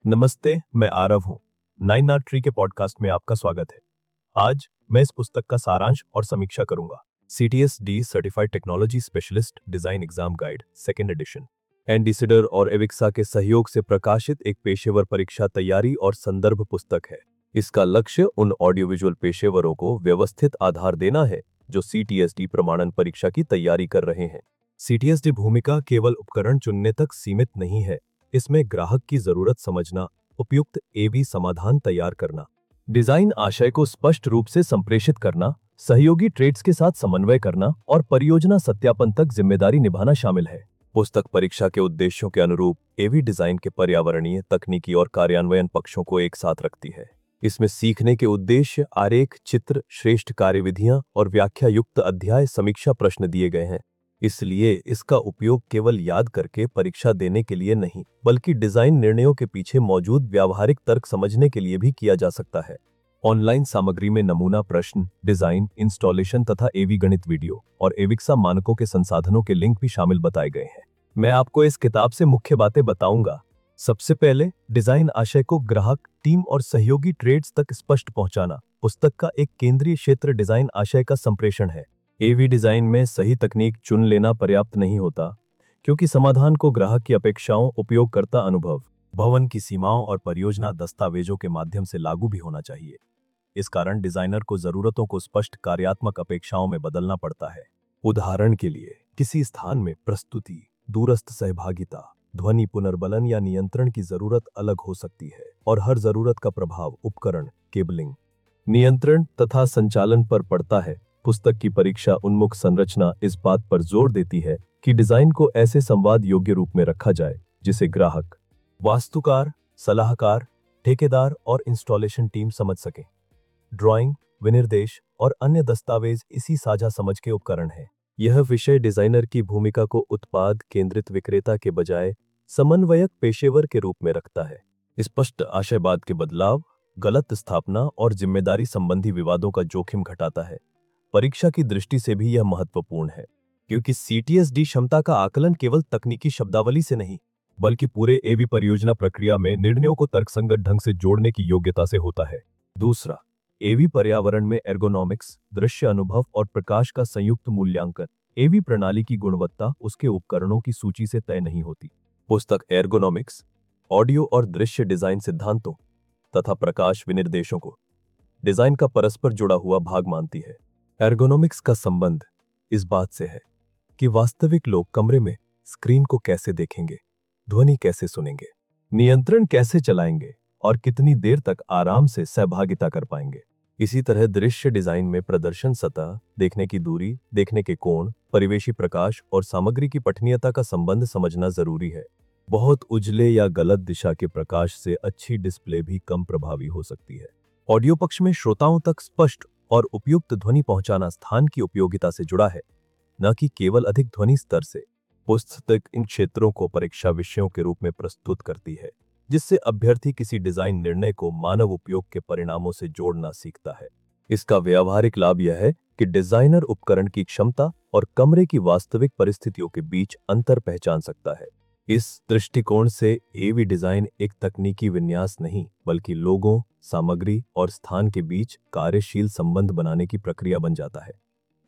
नमस्ते, मैं आरव हूँ। नाइन आर्ट ट्री के पॉडकास्ट में आपका स्वागत है। आज मैं इस पुस्तक का सारांश और समीक्षा करूंगा। CTSD certified technology specialist design exam guide second edition एंडिसिडर और एविक्सा के सहयोग से प्रकाशित एक पेशेवर परीक्षा तैयारी और संदर्भ पुस्तक है। इसका लक्ष्य उन ऑडियो विजुअल पेशेवरों को व्यवस्थित आधार देना है जो CTSD प्रमाणन परीक्षा की तैयारी कर रहे हैं। CTSD भूमिका केवल उपकरण चुनने तक सीमित नहीं है, इसमें ग्राहक की जरूरत समझना, उपयुक्त AV समाधान तैयार करना, डिजाइन आशय को स्पष्ट रूप से संप्रेषित करना, सहयोगी ट्रेड्स के साथ समन्वय करना और परियोजना सत्यापन तक जिम्मेदारी निभाना शामिल है। पुस्तक परीक्षा के उद्देश्यों के अनुरूप AV डिजाइन के पर्यावरणीय, तकनीकी और कार्यान्वयन पक्षों को एक साथ रखती है। इसमें सीखने के उद्देश्य, आरेख, चित्र, श्रेष्ठ कार्यविधियां और व्याख्या युक्त अध्याय समीक्षा प्रश्न दिए गए हैं। इसलिए इसका उपयोग केवल याद करके परीक्षा देने के लिए नहीं, बल्कि डिजाइन निर्णयों के पीछे मौजूद व्यावहारिक तर्क समझने के लिए भी किया जा सकता है। ऑनलाइन सामग्री में नमूना प्रश्न, डिजाइन, इंस्टॉलेशन तथा AV गणित वीडियो और एविक्सा मानकों के संसाधनों के लिंक भी शामिल बताए गए हैं। मैं आपको इस किताब से मुख्य बातें बताऊंगा। सबसे पहले, डिजाइन आशय को ग्राहक, टीम और सहयोगी ट्रेड्स तक स्पष्ट पहुंचाना। पुस्तक का एक केंद्रीय क्षेत्र डिजाइन आशय का संप्रेषण है। AV डिजाइन में सही तकनीक चुन लेना पर्याप्त नहीं होता, क्योंकि समाधान को ग्राहक की अपेक्षाओं, उपयोगकर्ता अनुभव, भवन की सीमाओं और परियोजना दस्तावेजों के माध्यम से लागू भी होना चाहिए। इस कारण डिजाइनर को जरूरतों को स्पष्ट कार्यात्मक अपेक्षाओं में बदलना पड़ता है। उदाहरण के लिए, किसी स्थान में प्रस्तुति, दूरस्थ सहभागिता, ध्वनि पुनर्बलन या नियंत्रण की जरूरत अलग हो सकती है और हर जरूरत का प्रभाव उपकरण, केबलिंग, नियंत्रण तथा संचालन पर पड़ता है। पुस्तक की परीक्षा उन्मुख संरचना इस बात पर जोर देती है कि डिजाइन को ऐसे संवाद योग्य रूप में रखा जाए जिसे ग्राहक, वास्तुकार, सलाहकार, ठेकेदार और इंस्टॉलेशन टीम समझ सकें। ड्राइंग, विनिर्देश और अन्य दस्तावेज इसी साझा समझ के उपकरण हैं। यह विषय डिजाइनर की भूमिका को उत्पाद केंद्रित विक्रेता के बजाय समन्वयक पेशेवर के रूप में रखता है। स्पष्ट आशयवाद के बदलाव, गलत स्थापना और जिम्मेदारी संबंधी विवादों का जोखिम घटाता है। परीक्षा की दृष्टि से भी यह महत्वपूर्ण है, क्योंकि CTSD क्षमता का आकलन केवल तकनीकी शब्दावली से नहीं, बल्कि पूरे AV परियोजना प्रक्रिया में निर्णयों को तर्कसंगत ढंग से जोड़ने की योग्यता से होता है। दूसरा, AV पर्यावरण में एर्गोनॉमिक्स, दृश्य अनुभव और प्रकाश का संयुक्त मूल्यांकन। AV प्रणाली की गुणवत्ता उसके उपकरणों की सूची से तय नहीं होती। पुस्तक एर्गोनॉमिक्स, ऑडियो और दृश्य डिजाइन सिद्धांतों तथा प्रकाश विनिर्देशों को डिजाइन का परस्पर जुड़ा हुआ भाग मानती है। एर्गोनॉमिक्स का संबंध इस बात से है कि वास्तविक लोग कमरे में स्क्रीन को कैसे देखेंगे, ध्वनि कैसे सुनेंगे, नियंत्रण कैसे चलाएंगे और कितनी देर तक आराम से सहभागिता कर पाएंगे। इसी तरह दृश्य डिजाइन में प्रदर्शन सतह, देखने की दूरी, देखने के कोण, परिवेशी प्रकाश और सामग्री की पठनीयता का संबंध समझना जरूरी है। बहुत उजले या गलत दिशा के प्रकाश से अच्छी डिस्प्ले भी कम प्रभावी हो सकती है। ऑडियो पक्ष में श्रोताओं तक स्पष्ट और उपयुक्त ध्वनि पहुंचाना स्थान की उपयोगिता से जुड़ा है, न कि केवल अधिक ध्वनि स्तर से। पुस्तक इन क्षेत्रों को परीक्षा विषयों के रूप में प्रस्तुत करती है, जिससे अभ्यर्थी किसी डिजाइन निर्णय को मानव उपयोग के परिणामों से जोड़ना सीखता है। इसका व्यावहारिक लाभ यह है कि डिजाइनर उपकरण की क्षमता और कमरे की वास्तविक परिस्थितियों के बीच अंतर पहचान सकता है। इस दृष्टिकोण से AV डिजाइन एक तकनीकी विन्यास नहीं, बल्कि लोगों, सामग्री और स्थान के बीच कार्यशील संबंध बनाने की प्रक्रिया बन जाता है।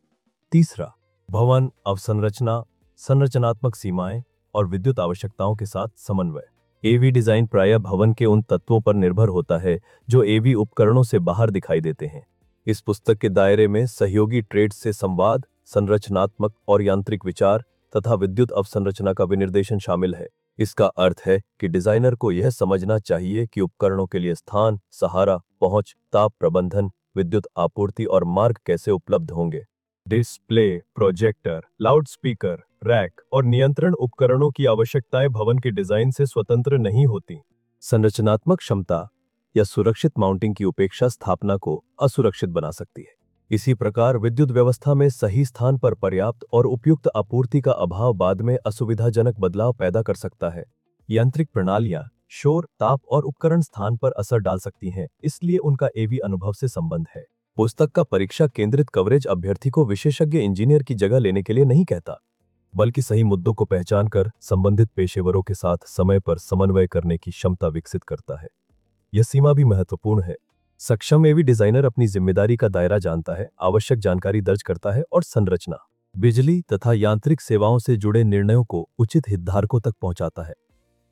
तीसरा, भवन अवसंरचना, संरचनात्मक सीमाएं और विद्युत आवश्यकताओं के साथ समन्वय। AV डिजाइन प्रायः भवन के उन तत्वों पर निर्भर होता है जो AV उपकरणों से बाहर दिखाई देते हैं। इस पुस्तक के दायरे में सहयोगी ट्रेड से संवाद, संरचनात्मक और यांत्रिक विचार तथा विद्युत अवसंरचना का विनिर्देशन शामिल है। इसका अर्थ है कि डिजाइनर को यह समझना चाहिए कि उपकरणों के लिए स्थान, सहारा, पहुंच, ताप प्रबंधन, विद्युत आपूर्ति और मार्ग कैसे उपलब्ध होंगे। डिस्प्ले, प्रोजेक्टर, लाउडस्पीकर, रैक और नियंत्रण उपकरणों की आवश्यकताएं भवन के डिजाइन से स्वतंत्र नहीं होती। संरचनात्मक क्षमता या सुरक्षित माउंटिंग की उपेक्षा स्थापना को असुरक्षित बना सकती है। इसी प्रकार विद्युत व्यवस्था में सही स्थान पर पर्याप्त और उपयुक्त आपूर्ति का अभाव बाद में असुविधाजनक बदलाव पैदा कर सकता है। यांत्रिक प्रणालियां शोर, ताप और उपकरण स्थान पर असर डाल सकती हैं, इसलिए उनका AV अनुभव से संबंध है। पुस्तक का परीक्षा केंद्रित कवरेज अभ्यर्थी को विशेषज्ञ इंजीनियर की जगह लेने के लिए नहीं कहता। बल्कि सही मुद्दों को पहचान कर संबंधित पेशेवरों के साथ समय पर समन्वय करने की क्षमता विकसित करता है। यह सीमा भी महत्वपूर्ण है। सक्षम एवी डिजाइनर अपनी जिम्मेदारी का दायरा जानता है, आवश्यक जानकारी दर्ज करता है और संरचना, बिजली तथा यांत्रिक सेवाओं से जुड़े निर्णयों को उचित हितधारकों तक पहुंचाता है।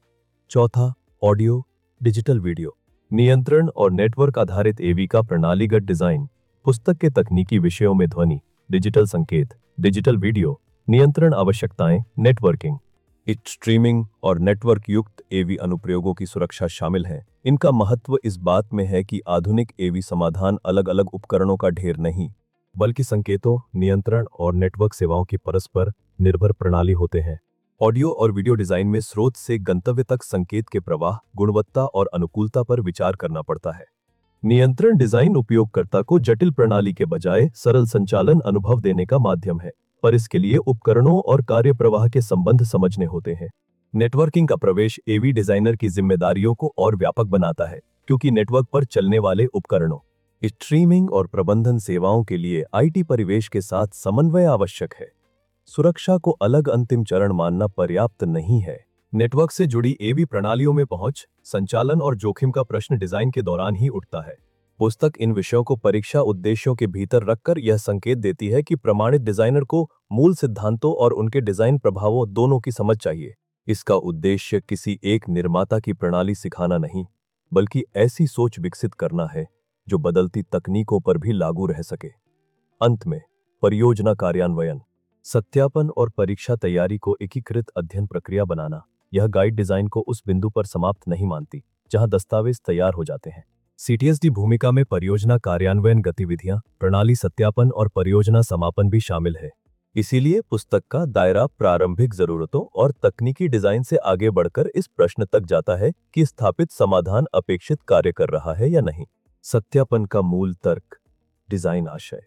चौथा, ऑडियो डिजिटल वीडियो नियंत्रण और नेटवर्क आधारित एवी का प्रणालीगत डिजाइन। पुस्तक के तकनीकी विषयों में ध्वनि, डिजिटल संकेत, डिजिटल वीडियो नियंत्रण आवश्यकताएं, नेटवर्किंग, स्ट्रीमिंग और नेटवर्क युक्त एवी अनुप्रयोगों की सुरक्षा शामिल है। इनका महत्व इस बात में है कि आधुनिक एवी समाधान अलग अलग उपकरणों का ढेर नहीं, बल्कि संकेतों, नियंत्रण और नेटवर्क सेवाओं की परस्पर निर्भर प्रणाली होते हैं। ऑडियो और वीडियो डिजाइन में स्रोत से गंतव्य तक संकेत के प्रवाह, गुणवत्ता और अनुकूलता पर विचार करना पड़ता है। नियंत्रण डिजाइन उपयोगकर्ता को जटिल प्रणाली के बजाय सरल संचालन अनुभव देने का माध्यम है, पर इसके लिए उपकरणों और कार्य प्रवाह के संबंध समझने होते हैं। नेटवर्किंग का प्रवेश एवी डिजाइनर की जिम्मेदारियों को और व्यापक बनाता है, क्योंकि नेटवर्क पर चलने वाले उपकरणों, स्ट्रीमिंग और प्रबंधन सेवाओं के लिए आईटी परिवेश के साथ समन्वय आवश्यक है। सुरक्षा को अलग अंतिम चरण मानना पर्याप्त नहीं है। नेटवर्क से जुड़ी एवी प्रणालियों में पहुंच, संचालन और जोखिम का प्रश्न डिजाइन के दौरान ही उठता है। पुस्तक इन विषयों को परीक्षा उद्देश्यों के भीतर रखकर यह संकेत देती है कि प्रमाणित डिजाइनर को मूल सिद्धांतों और उनके डिजाइन प्रभावों दोनों की समझ चाहिए। इसका उद्देश्य किसी एक निर्माता की प्रणाली सिखाना नहीं, बल्कि ऐसी सोच विकसित करना है जो बदलती तकनीकों पर भी लागू रह सके। अंत में, परियोजना कार्यान्वयन, सत्यापन और परीक्षा तैयारी को एकीकृत अध्ययन प्रक्रिया बनाना। यह गाइड डिजाइन को उस बिंदु पर समाप्त नहीं मानती जहां दस्तावेज तैयार हो जाते हैं। सीटीएसडी भूमिका में परियोजना कार्यान्वयन गतिविधियां, प्रणाली सत्यापन और परियोजना समापन भी शामिल है। इसीलिए पुस्तक का दायरा प्रारंभिक जरूरतों और तकनीकी डिजाइन से आगे बढ़कर इस प्रश्न तक जाता है कि स्थापित समाधान अपेक्षित कार्य कर रहा है या नहीं। सत्यापन का मूल तर्क डिजाइन आशय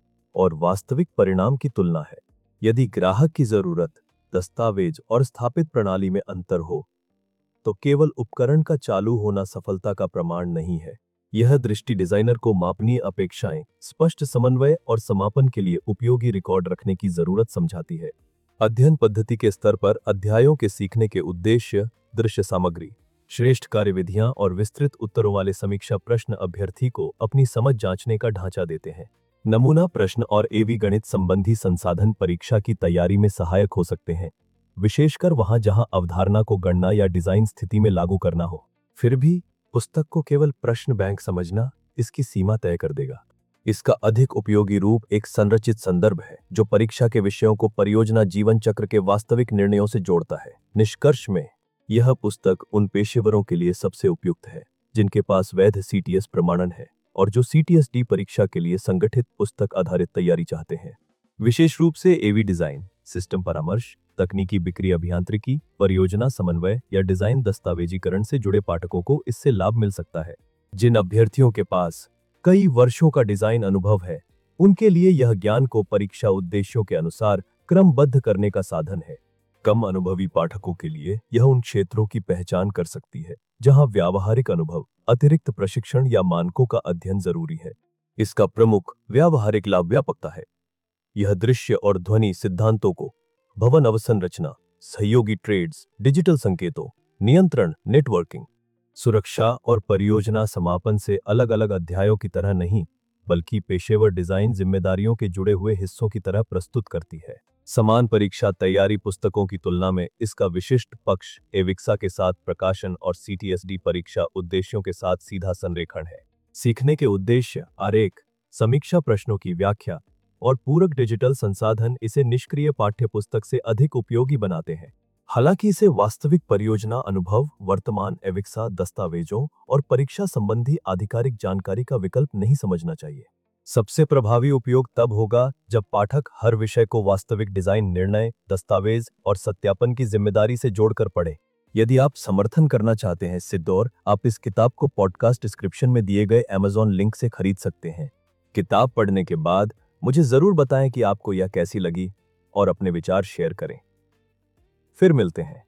और वास्तविक परिणाम की तुलना है। यदि ग्राहक की जरूरत, दस्तावेज और स्थापित प्रणाली में अंतर हो, तो केवल उपकरण का चालू होना सफलता का प्रमाण नहीं है। यह दृष्टि डिजाइनर को मापनीय अपेक्षाएं, स्पष्ट समन्वय और समापन के लिए उपयोगी रिकॉर्ड रखने की जरूरत समझाती है। अध्ययन पद्धति के स्तर पर अध्यायों के सीखने के उद्देश्य, दृश्य सामग्री, श्रेष्ठ कार्यविधियां और विस्तृत उत्तरों वाले समीक्षा प्रश्न अभ्यर्थी को अपनी समझ जांचने का ढांचा देते हैं। नमूना प्रश्न और एवी गणित संबंधी संसाधन परीक्षा की तैयारी में सहायक हो सकते हैं, विशेषकर वहां जहां अवधारणा को गणना या डिजाइन स्थिति में लागू करना हो। फिर भी पुस्तक को केवल प्रश्न बैंक समझना इसकी सीमा तय कर देगा। इसका अधिक उपयोगी रूप एक संरचित संदर्भ है जो परीक्षा के विषयों को परियोजना जीवन चक्र के वास्तविक निर्णयों से जोड़ता है। निष्कर्ष में, यह पुस्तक उन पेशेवरों के लिए सबसे उपयुक्त है जिनके पास वैध सीटीएस प्रमाणन है और जो सीटीएसडी परीक्षा के लिए संगठित पुस्तक आधारित तैयारी चाहते हैं। विशेष रूप से एवी डिजाइन, सिस्टम परामर्श, तकनीकी बिक्री अभियांत्रिकी, परियोजना समन्वय या डिजाइन दस्तावेजीकरण से जुड़े पाठकों को इससे लाभ मिल सकता है। जिन अभ्यर्थियों के पास कई वर्षों का डिजाइन अनुभव है, उनके लिए यह ज्ञान को परीक्षा उद्देश्यों के अनुसार क्रमबद्ध करने का साधन है। कम अनुभवी पाठकों के लिए यह उन क्षेत्रों की पहचान कर सकती है जहां व्यावहारिक अनुभव, अतिरिक्त प्रशिक्षण या मानकों का अध्ययन जरूरी है। इसका प्रमुख व्यावहारिक लाभ व्यापकता है। यह दृश्य और ध्वनि सिद्धांतों को भवन अवसंरचना, सहयोगी ट्रेड्स, डिजिटल संकेतों, नियंत्रण, नेटवर्किंग, सुरक्षा और परियोजना समापन से अलग अलग अध्यायों की तरह नहीं, बल्कि पेशेवर डिजाइन जिम्मेदारियों के जुड़े हुए हिस्सों की तरह प्रस्तुत करती है। समान परीक्षा तैयारी पुस्तकों की तुलना में इसका विशिष्ट पक्ष एविक्सा के साथ प्रकाशन और सीटीएसडी परीक्षा उद्देश्यों के साथ सीधा संरेखण है। सीखने के उद्देश्य, आरेख, समीक्षा प्रश्नों की व्याख्या और पूरक डिजिटल संसाधन इसे निष्क्रिय पाठ्यपुस्तक से अधिक उपयोगी बनाते हैं। हालांकि इसे वास्तविक परियोजना अनुभव, वर्तमान एविक्सा दस्तावेजों और परीक्षा संबंधी आधिकारिक जानकारी का विकल्प नहीं समझना चाहिए। सबसे प्रभावी उपयोग तब होगा जब पाठक हर विषय को वास्तविक डिजाइन निर्णय, दस्तावेज और सत्यापन की जिम्मेदारी से जोड़कर पढ़े। यदि आप समर्थन करना चाहते हैं सिद्धौर, आप इस किताब को पॉडकास्ट डिस्क्रिप्शन में दिए गए अमेज़न लिंक से खरीद सकते हैं। किताब पढ़ने के बाद मुझे जरूर बताएं कि आपको यह कैसी लगी और अपने विचार शेयर करें। फिर मिलते हैं।